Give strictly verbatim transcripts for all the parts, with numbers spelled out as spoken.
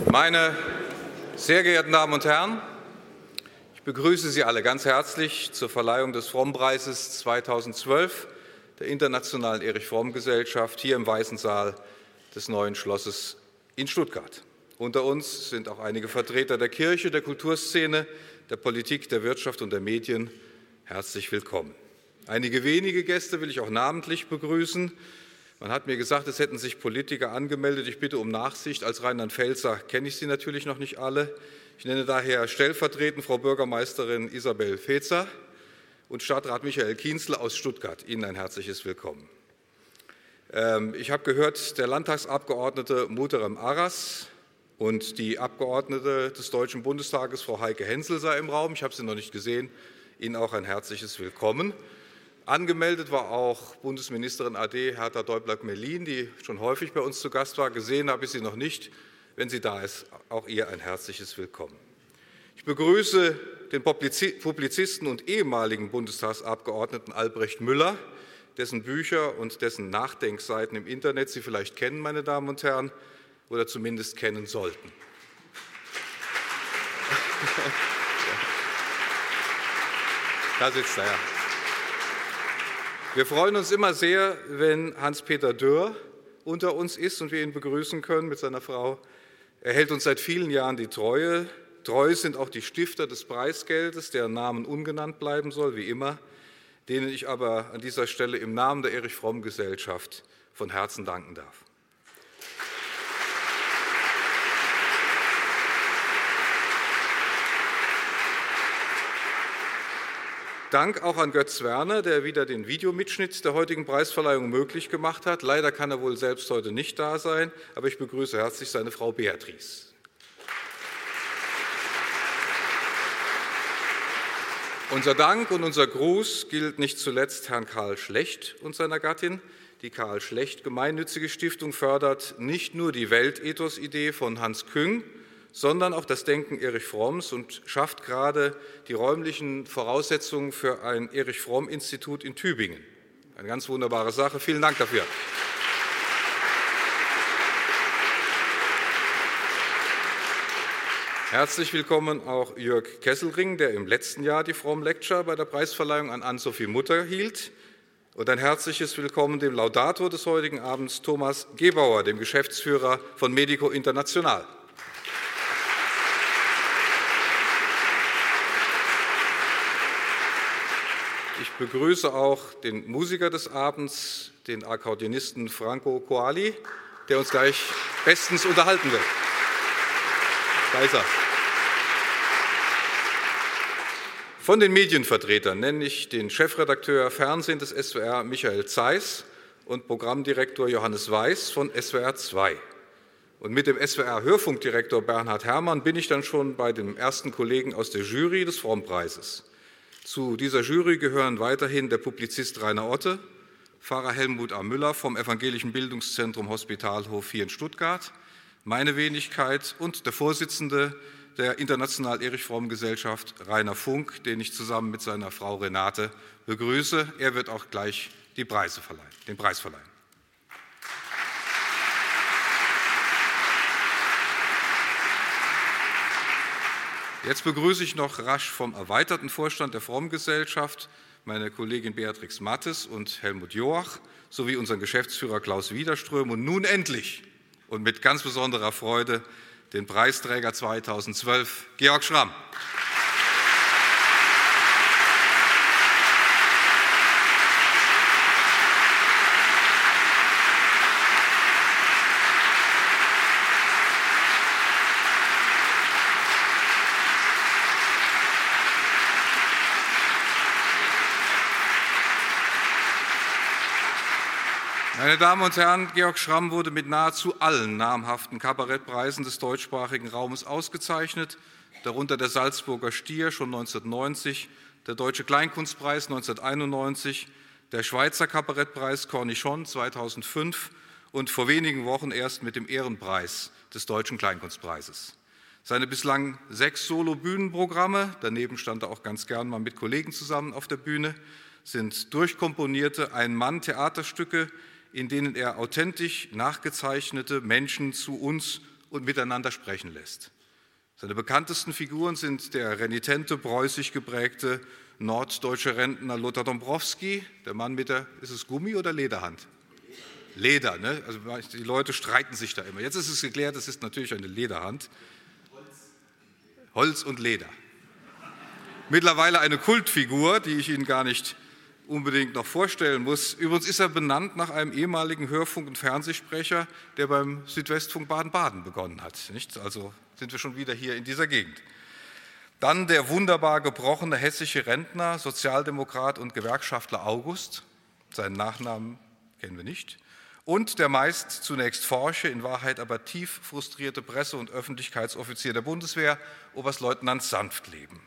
Meine sehr geehrten Damen und Herren, ich begrüße Sie alle ganz herzlich zur Verleihung des Fromm-Preises zweitausendzwölf der Internationalen Erich-Fromm-Gesellschaft hier im Weißen Saal des Neuen Schlosses in Stuttgart. Unter uns sind auch einige Vertreter der Kirche, der Kulturszene, der Politik, der Wirtschaft und der Medien. Herzlich willkommen. Einige wenige Gäste will ich auch namentlich begrüßen. Man hat mir gesagt, es hätten sich Politiker angemeldet. Ich bitte um Nachsicht. Als Rheinland-Pfälzer kenne ich sie natürlich noch nicht alle. Ich nenne daher stellvertretend Frau Bürgermeisterin Isabel Fezer und Stadtrat Michael Kienzle aus Stuttgart. Ihnen ein herzliches Willkommen. Ich habe gehört, der Landtagsabgeordnete Muhterem Aras und die Abgeordnete des Deutschen Bundestages, Frau Heike Hensel, sei im Raum. Ich habe sie noch nicht gesehen. Ihnen auch ein herzliches Willkommen. Angemeldet war auch Bundesministerin A D Hertha Däubler-Gmelin, die schon häufig bei uns zu Gast war. Gesehen habe ich sie noch nicht. Wenn sie da ist, auch ihr ein herzliches Willkommen. Ich begrüße den Publizisten und ehemaligen Bundestagsabgeordneten Albrecht Müller, dessen Bücher und dessen Nachdenkseiten im Internet Sie vielleicht kennen, meine Damen und Herren, oder zumindest kennen sollten. Da sitzt er, ja. Wir freuen uns immer sehr, wenn Hans-Peter Dürr unter uns ist und wir ihn begrüßen können mit seiner Frau. Er hält uns seit vielen Jahren die Treue. Treu sind auch die Stifter des Preisgeldes, deren Namen ungenannt bleiben soll, wie immer, denen ich aber an dieser Stelle im Namen der Erich-Fromm-Gesellschaft von Herzen danken darf. Dank auch an Götz Werner, der wieder den Videomitschnitt der heutigen Preisverleihung möglich gemacht hat. Leider kann er wohl selbst heute nicht da sein, aber ich begrüße herzlich seine Frau Beatrice. Unser Dank und unser Gruß gilt nicht zuletzt Herrn Karl Schlecht und seiner Gattin. Die Karl Schlecht Gemeinnützige Stiftung fördert nicht nur die Weltethos-Idee von Hans Küng, sondern auch das Denken Erich Fromms und schafft gerade die räumlichen Voraussetzungen für ein Erich-Fromm-Institut in Tübingen. Eine ganz wunderbare Sache. Vielen Dank dafür. Herzlich willkommen auch Jörg Kesselring, der im letzten Jahr die Fromm-Lecture bei der Preisverleihung an Ann-Sophie Mutter hielt. Und ein herzliches Willkommen dem Laudator des heutigen Abends, Thomas Gebauer, dem Geschäftsführer von Medico International. Ich begrüße auch den Musiker des Abends, den Akkordeonisten Franco Coali, der uns gleich bestens unterhalten wird. Da ist er. Von den Medienvertretern nenne ich den Chefredakteur Fernsehen des S W R Michael Zeiss und Programmdirektor Johannes Weiß von S W R zwei. Und mit dem S W R-Hörfunkdirektor Bernhard Herrmann bin ich dann schon bei dem ersten Kollegen aus der Jury des Fromm-Preises. Zu dieser Jury gehören weiterhin der Publizist Rainer Otte, Pfarrer Helmut A. Müller vom Evangelischen Bildungszentrum Hospitalhof hier in Stuttgart, meine Wenigkeit und der Vorsitzende der Internationalen Erich-Fromm-Gesellschaft, Rainer Funk, den ich zusammen mit seiner Frau Renate begrüße. Er wird auch gleich die Preise verleihen, den Preis verleihen. Jetzt begrüße ich noch rasch vom erweiterten Vorstand der Fromm-Gesellschaft meine Kollegin Beatrix Mattes und Helmut Joach sowie unseren Geschäftsführer Klaus Widerström und nun endlich und mit ganz besonderer Freude den Preisträger zweitausendzwölf, Georg Schramm. Meine Damen und Herren, Georg Schramm wurde mit nahezu allen namhaften Kabarettpreisen des deutschsprachigen Raumes ausgezeichnet, darunter der Salzburger Stier schon neunzehnhundertneunzig, der Deutsche Kleinkunstpreis neunzehnhunderteinundneunzig, der Schweizer Kabarettpreis Cornichon zweitausendfünf und vor wenigen Wochen erst mit dem Ehrenpreis des Deutschen Kleinkunstpreises. Seine bislang sechs Solo-Bühnenprogramme, daneben stand er auch ganz gern mal mit Kollegen zusammen auf der Bühne, sind durchkomponierte Ein-Mann-Theaterstücke, in denen er authentisch nachgezeichnete Menschen zu uns und miteinander sprechen lässt. Seine bekanntesten Figuren sind der renitente, preußisch geprägte norddeutsche Rentner Lothar Dombrowski, der Mann mit der, ist es Gummi- oder Lederhand? Leder, ne? Also die Leute streiten sich da immer. Jetzt ist es geklärt, es ist natürlich eine Lederhand. Holz und Leder. Mittlerweile eine Kultfigur, die ich Ihnen gar nicht unbedingt noch vorstellen muss. Übrigens ist er benannt nach einem ehemaligen Hörfunk- und Fernsehsprecher, der beim Südwestfunk Baden-Baden begonnen hat. Nicht? Also sind wir schon wieder hier in dieser Gegend. Dann der wunderbar gebrochene hessische Rentner, Sozialdemokrat und Gewerkschaftler August. Seinen Nachnamen kennen wir nicht. Und der meist zunächst forsche, in Wahrheit aber tief frustrierte Presse- und Öffentlichkeitsoffizier der Bundeswehr, Oberstleutnant Sanftleben.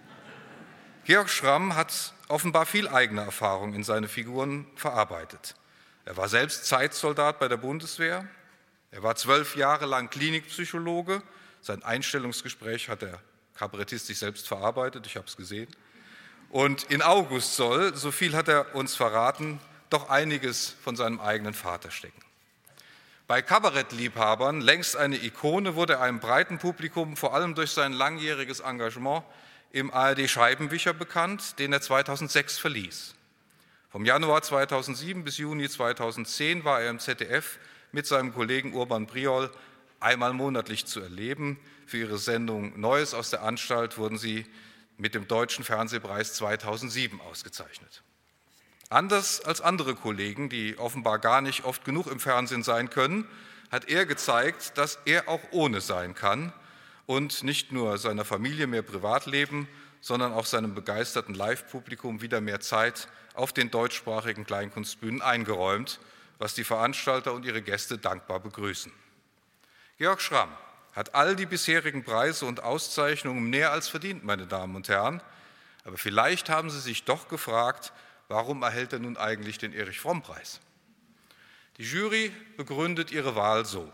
Georg Schramm hat offenbar viel eigene Erfahrung in seine Figuren verarbeitet. Er war selbst Zeitsoldat bei der Bundeswehr. Er war zwölf Jahre lang Klinikpsychologe. Sein Einstellungsgespräch hat der Kabarettist sich selbst verarbeitet, ich habe es gesehen. Und in August soll, so viel hat er uns verraten, doch einiges von seinem eigenen Vater stecken. Bei Kabarettliebhabern, längst eine Ikone, wurde er einem breiten Publikum vor allem durch sein langjähriges Engagement im A R D-Scheibenwischer bekannt, den er zweitausendsechs verließ. Vom Januar zweitausendsieben bis Juni zweitausendzehn war er im Z D F mit seinem Kollegen Urban Briol einmal monatlich zu erleben. Für ihre Sendung Neues aus der Anstalt wurden sie mit dem Deutschen Fernsehpreis zweitausendsieben ausgezeichnet. Anders als andere Kollegen, die offenbar gar nicht oft genug im Fernsehen sein können, hat er gezeigt, dass er auch ohne sein kann und nicht nur seiner Familie mehr Privatleben, sondern auch seinem begeisterten Live-Publikum wieder mehr Zeit auf den deutschsprachigen Kleinkunstbühnen eingeräumt, was die Veranstalter und ihre Gäste dankbar begrüßen. Georg Schramm hat all die bisherigen Preise und Auszeichnungen mehr als verdient, meine Damen und Herren. Aber vielleicht haben Sie sich doch gefragt, warum erhält er nun eigentlich den Erich-Fromm-Preis? Die Jury begründet ihre Wahl so,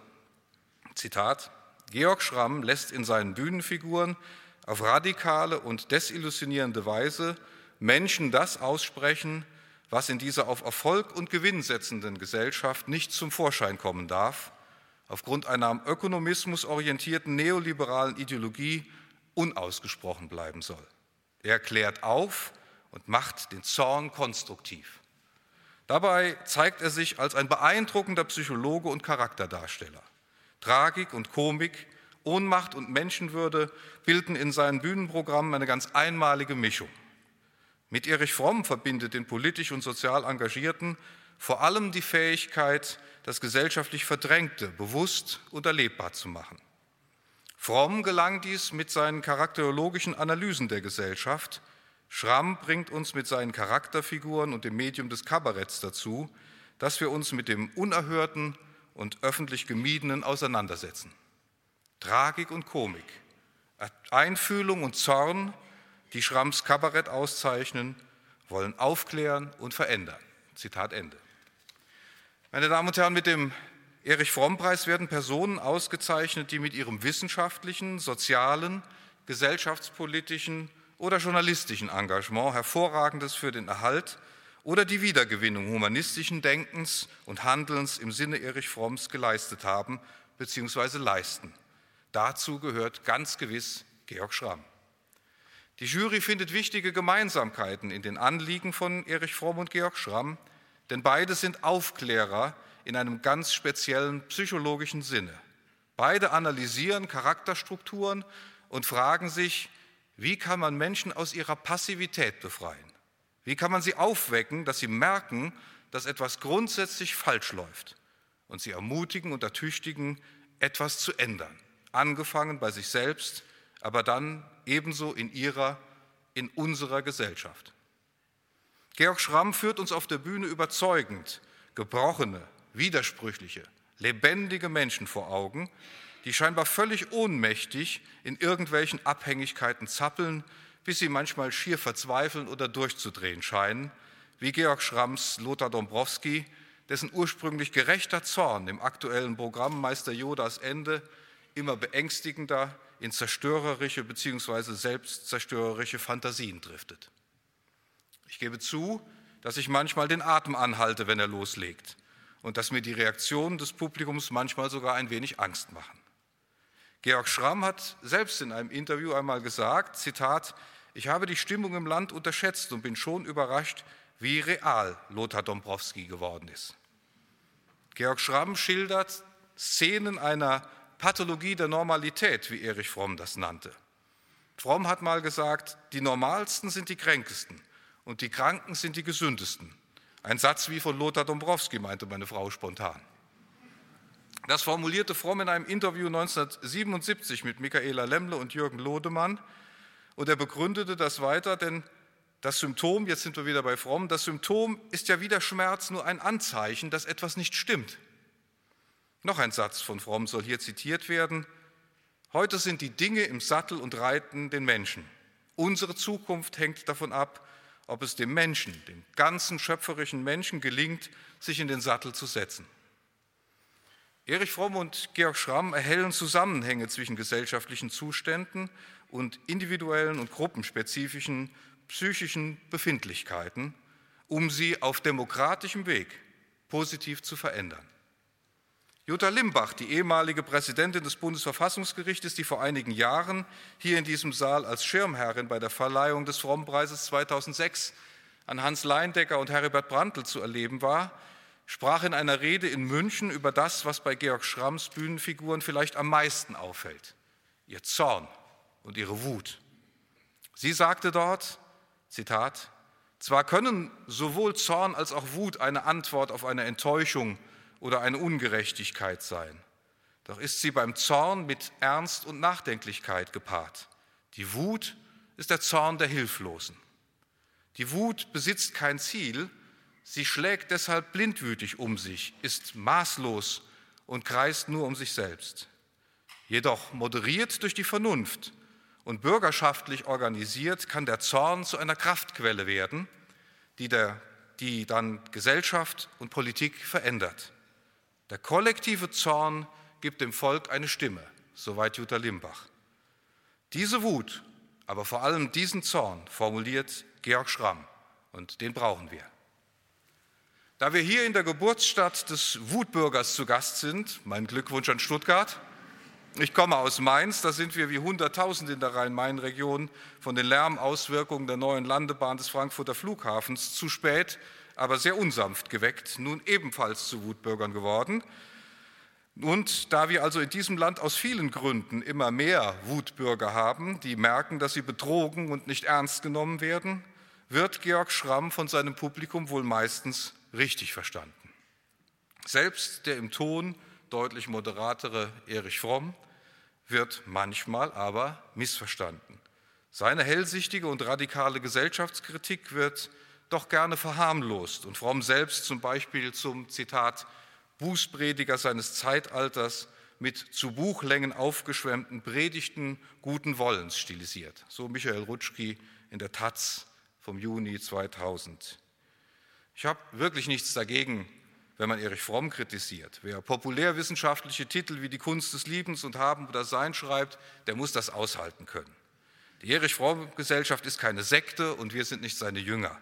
Zitat, Georg Schramm lässt in seinen Bühnenfiguren auf radikale und desillusionierende Weise Menschen das aussprechen, was in dieser auf Erfolg und Gewinn setzenden Gesellschaft nicht zum Vorschein kommen darf, aufgrund einer am Ökonomismus orientierten neoliberalen Ideologie unausgesprochen bleiben soll. Er klärt auf und macht den Zorn konstruktiv. Dabei zeigt er sich als ein beeindruckender Psychologe und Charakterdarsteller. Tragik und Komik, Ohnmacht und Menschenwürde bilden in seinen Bühnenprogrammen eine ganz einmalige Mischung. Mit Erich Fromm verbindet den politisch und sozial Engagierten vor allem die Fähigkeit, das gesellschaftlich Verdrängte bewusst und erlebbar zu machen. Fromm gelang dies mit seinen charakterologischen Analysen der Gesellschaft. Schramm bringt uns mit seinen Charakterfiguren und dem Medium des Kabaretts dazu, dass wir uns mit dem Unerhörten und öffentlich Gemiedenen auseinandersetzen. Tragik und Komik, Einfühlung und Zorn, die Schramms Kabarett auszeichnen, wollen aufklären und verändern. Zitat Ende. Meine Damen und Herren, mit dem Erich-Fromm-Preis werden Personen ausgezeichnet, die mit ihrem wissenschaftlichen, sozialen, gesellschaftspolitischen oder journalistischen Engagement Hervorragendes für den Erhalt oder die Wiedergewinnung humanistischen Denkens und Handelns im Sinne Erich Fromms geleistet haben bzw. leisten. Dazu gehört ganz gewiss Georg Schramm. Die Jury findet wichtige Gemeinsamkeiten in den Anliegen von Erich Fromm und Georg Schramm, denn beide sind Aufklärer in einem ganz speziellen psychologischen Sinne. Beide analysieren Charakterstrukturen und fragen sich, wie kann man Menschen aus ihrer Passivität befreien? Wie kann man sie aufwecken, dass sie merken, dass etwas grundsätzlich falsch läuft und sie ermutigen und ertüchtigen, etwas zu ändern? Angefangen bei sich selbst, aber dann ebenso in ihrer, in unserer Gesellschaft. Georg Schramm führt uns auf der Bühne überzeugend gebrochene, widersprüchliche, lebendige Menschen vor Augen, die scheinbar völlig ohnmächtig in irgendwelchen Abhängigkeiten zappeln, bis sie manchmal schier verzweifeln oder durchzudrehen scheinen, wie Georg Schramms Lothar Dombrowski, dessen ursprünglich gerechter Zorn im aktuellen Programm Meister Yodas Ende immer beängstigender in zerstörerische bzw. selbstzerstörerische Fantasien driftet. Ich gebe zu, dass ich manchmal den Atem anhalte, wenn er loslegt und dass mir die Reaktionen des Publikums manchmal sogar ein wenig Angst machen. Georg Schramm hat selbst in einem Interview einmal gesagt, Zitat, ich habe die Stimmung im Land unterschätzt und bin schon überrascht, wie real Lothar Dombrowski geworden ist. Georg Schramm schildert Szenen einer Pathologie der Normalität, wie Erich Fromm das nannte. Fromm hat mal gesagt, die Normalsten sind die Kränkesten und die Kranken sind die Gesündesten. Ein Satz wie von Lothar Dombrowski, meinte meine Frau spontan. Das formulierte Fromm in einem Interview neunzehnhundertsiebenundsiebzig mit Michaela Lemmle und Jürgen Lodemann und er begründete das weiter, denn das Symptom, jetzt sind wir wieder bei Fromm, das Symptom ist ja wie der Schmerz nur ein Anzeichen, dass etwas nicht stimmt. Noch ein Satz von Fromm soll hier zitiert werden. Heute sind die Dinge im Sattel und reiten den Menschen. Unsere Zukunft hängt davon ab, ob es dem Menschen, dem ganzen schöpferischen Menschen gelingt, sich in den Sattel zu setzen. Erich Fromm und Georg Schramm erhellen Zusammenhänge zwischen gesellschaftlichen Zuständen und individuellen und gruppenspezifischen psychischen Befindlichkeiten, um sie auf demokratischem Weg positiv zu verändern. Jutta Limbach, die ehemalige Präsidentin des Bundesverfassungsgerichtes, die vor einigen Jahren hier in diesem Saal als Schirmherrin bei der Verleihung des Fromm-Preises zweitausendsechs an Hans Leindecker und Heribert Brandtl zu erleben war, sprach in einer Rede in München über das, was bei Georg Schramms Bühnenfiguren vielleicht am meisten auffällt: ihr Zorn und ihre Wut. Sie sagte dort, Zitat, zwar können sowohl Zorn als auch Wut eine Antwort auf eine Enttäuschung oder eine Ungerechtigkeit sein, doch ist sie beim Zorn mit Ernst und Nachdenklichkeit gepaart. Die Wut ist der Zorn der Hilflosen. Die Wut besitzt kein Ziel, sie schlägt deshalb blindwütig um sich, ist maßlos und kreist nur um sich selbst. Jedoch moderiert durch die Vernunft und bürgerschaftlich organisiert kann der Zorn zu einer Kraftquelle werden, die, der, die dann Gesellschaft und Politik verändert. Der kollektive Zorn gibt dem Volk eine Stimme, soweit Jutta Limbach. Diese Wut, aber vor allem diesen Zorn formuliert Georg Schramm und den brauchen wir. Da wir hier in der Geburtsstadt des Wutbürgers zu Gast sind, mein Glückwunsch an Stuttgart. Ich komme aus Mainz, da sind wir wie Hunderttausend in der Rhein-Main-Region von den Lärmauswirkungen der neuen Landebahn des Frankfurter Flughafens zu spät, aber sehr unsanft geweckt, nun ebenfalls zu Wutbürgern geworden. Und da wir also in diesem Land aus vielen Gründen immer mehr Wutbürger haben, die merken, dass sie betrogen und nicht ernst genommen werden, wird Georg Schramm von seinem Publikum wohl meistens richtig verstanden. Selbst der im Ton deutlich moderatere Erich Fromm wird manchmal aber missverstanden. Seine hellsichtige und radikale Gesellschaftskritik wird doch gerne verharmlost und Fromm selbst zum Beispiel zum, Zitat, Bußprediger seines Zeitalters mit zu Buchlängen aufgeschwemmten Predigten guten Wollens stilisiert. So Michael Rutschki in der Taz vom Juni zweitausend. Ich habe wirklich nichts dagegen, wenn man Erich Fromm kritisiert. Wer populärwissenschaftliche Titel wie die Kunst des Liebens und Haben oder Sein schreibt, der muss das aushalten können. Die Erich-Fromm-Gesellschaft ist keine Sekte und wir sind nicht seine Jünger.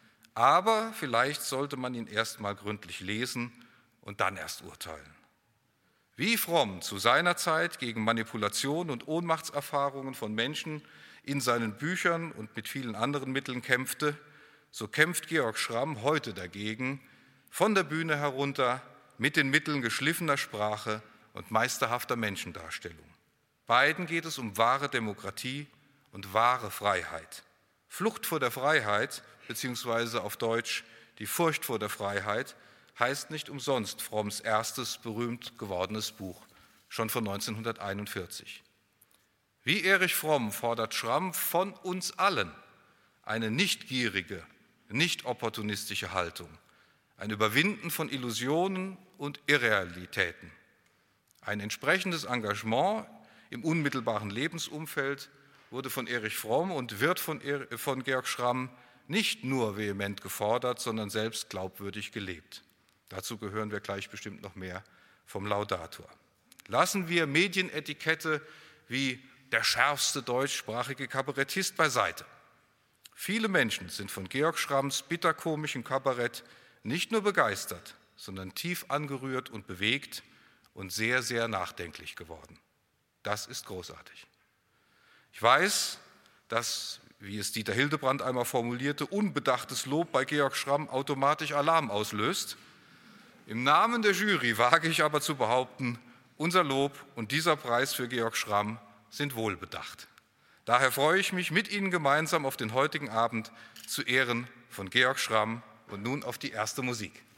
Aber vielleicht sollte man ihn erst mal gründlich lesen und dann erst urteilen. Wie Fromm zu seiner Zeit gegen Manipulation und Ohnmachtserfahrungen von Menschen in seinen Büchern und mit vielen anderen Mitteln kämpfte, so kämpft Georg Schramm heute dagegen, von der Bühne herunter mit den Mitteln geschliffener Sprache und meisterhafter Menschendarstellung. Beiden geht es um wahre Demokratie und wahre Freiheit. Flucht vor der Freiheit, beziehungsweise auf Deutsch die Furcht vor der Freiheit, heißt nicht umsonst Fromms erstes berühmt gewordenes Buch, schon von neunzehnhunderteinundvierzig. Wie Erich Fromm fordert Schramm von uns allen eine nicht gierige, nicht opportunistische Haltung, ein Überwinden von Illusionen und Irrealitäten, ein entsprechendes Engagement im unmittelbaren Lebensumfeld wurde von Erich Fromm und wird von, er, von Georg Schramm nicht nur vehement gefordert, sondern selbst glaubwürdig gelebt. Dazu gehören wir gleich bestimmt noch mehr vom Laudator. Lassen wir Medienetikette wie der schärfste deutschsprachige Kabarettist beiseite. Viele Menschen sind von Georg Schramms bitterkomischem Kabarett nicht nur begeistert, sondern tief angerührt und bewegt und sehr, sehr nachdenklich geworden. Das ist großartig. Ich weiß, dass, wie es Dieter Hildebrand einmal formulierte, unbedachtes Lob bei Georg Schramm automatisch Alarm auslöst. Im Namen der Jury wage ich aber zu behaupten, unser Lob und dieser Preis für Georg Schramm sind wohlbedacht. Daher freue ich mich mit Ihnen gemeinsam auf den heutigen Abend zu Ehren von Georg Schramm und nun auf die erste Musik.